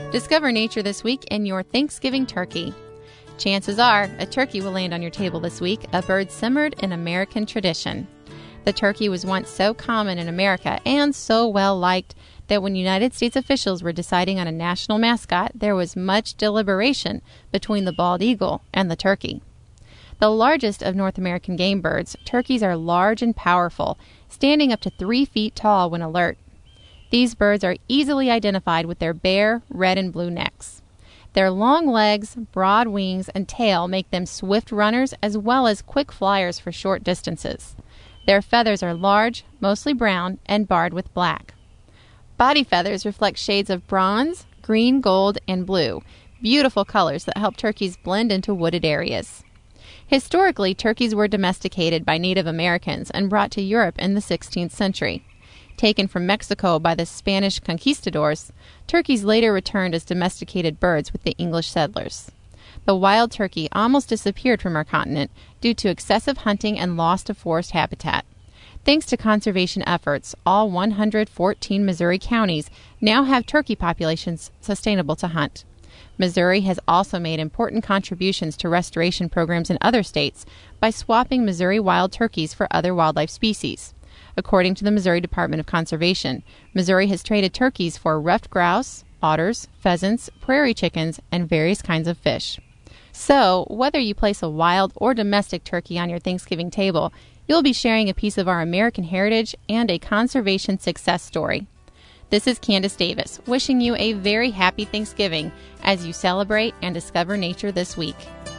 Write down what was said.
Discover nature this week in your Thanksgiving turkey. Chances are a turkey will land on your table this week, a bird simmered in American tradition. The turkey was once so common in America and so well liked that when United States officials were deciding on a national mascot, there was much deliberation between the bald eagle and the turkey. The largest of North American game birds, turkeys are large and powerful, standing up to 3 feet tall when alert. These birds are easily identified with their bare, red and blue necks. Their long legs, broad wings, and tail make them swift runners as well as quick flyers for short distances. Their feathers are large, mostly brown, and barred with black. Body feathers reflect shades of bronze, green, gold, and blue, beautiful colors that help turkeys blend into wooded areas. Historically, turkeys were domesticated by Native Americans and brought to Europe in the 16th century. Taken from Mexico by the Spanish conquistadors, turkeys later returned as domesticated birds with the English settlers. The wild turkey almost disappeared from our continent due to excessive hunting and loss of forest habitat. Thanks to conservation efforts, all 114 Missouri counties now have turkey populations sustainable to hunt. Missouri has also made important contributions to restoration programs in other states by swapping Missouri wild turkeys for other wildlife species. According to the Missouri Department of Conservation, Missouri has traded turkeys for ruffed grouse, otters, pheasants, prairie chickens, and various kinds of fish. So, whether you place a wild or domestic turkey on your Thanksgiving table, you'll be sharing a piece of our American heritage and a conservation success story. This is Candace Davis, wishing you a very happy Thanksgiving as you celebrate and discover nature this week.